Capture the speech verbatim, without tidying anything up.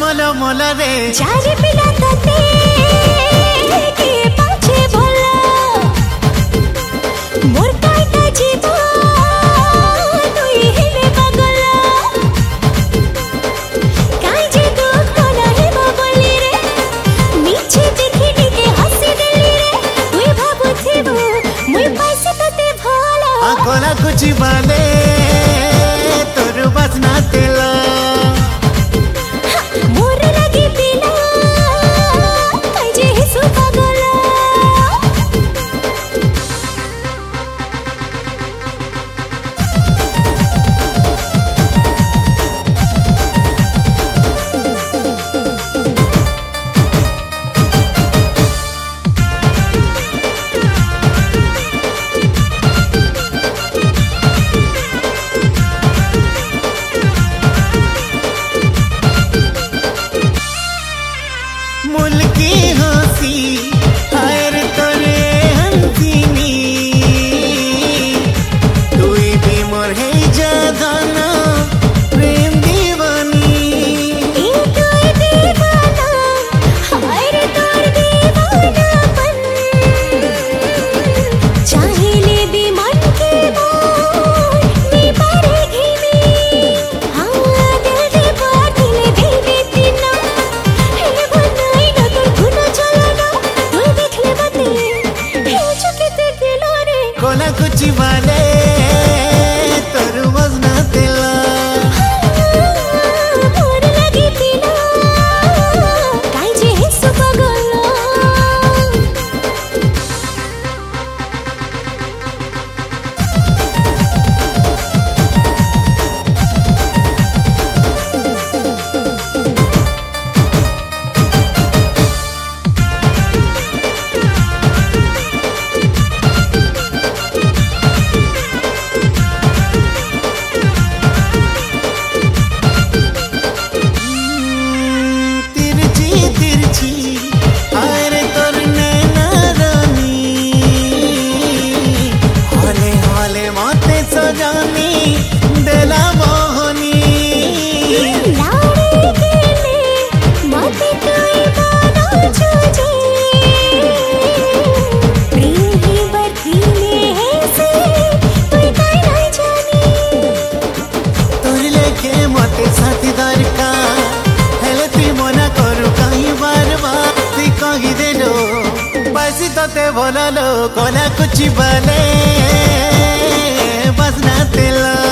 मोल मोल रे चारि पिला तते के पाछे भला मोर काटा जीवा तुई हेले पागला काई जे दुख कोला हेबा बोली रे नीचे देखि टिके हसी देली रे तुई भाबुथिबो मुई पैसे तते भला आकोला कुछ बाले तोर बसना तेला मुल्की हंसी हायर तोरे हंसीनी तुई भी मोर है जादाना प्रेम दीवानी ए तुई दीवाना हायर तोर दीवानापन चाहिले भी मन के मोर नी पारेगी में हाँ दिल दे बात दिल दे देती ना कोला कुछ वाले तोर वजना तेला मोर लगी तिला काई जे हिस्सो पगला देला मोहनी लाड़े गेले मते तुई बाना छुजे प्रेम ही बरतीले है से तुई काई नहीं जानी तोर लेके मते साथीदार का हेले ती मना करू कहीं बार बार ती कही देलो पैसी तोते बोललो कोला कुछ बने बस ना तेला।